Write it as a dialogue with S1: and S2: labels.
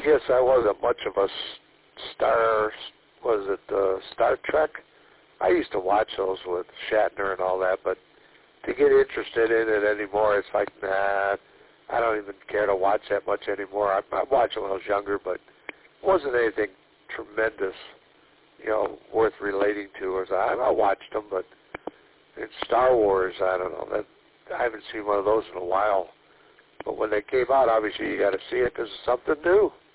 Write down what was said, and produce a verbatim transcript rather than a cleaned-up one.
S1: guess I wasn't much of a s- Star, was it uh, Star Trek? I used to watch those with Shatner and all that, but to get interested in it anymore, it's like, nah, I don't even care to watch that much anymore. I, I watched it when I was younger, but it wasn't anything tremendous, you know, worth relating to. Or I, I watched them, but in Star Wars, I don't know. That I haven't seen one of those in a while. But when they came out, obviously you got to see it because it's something new.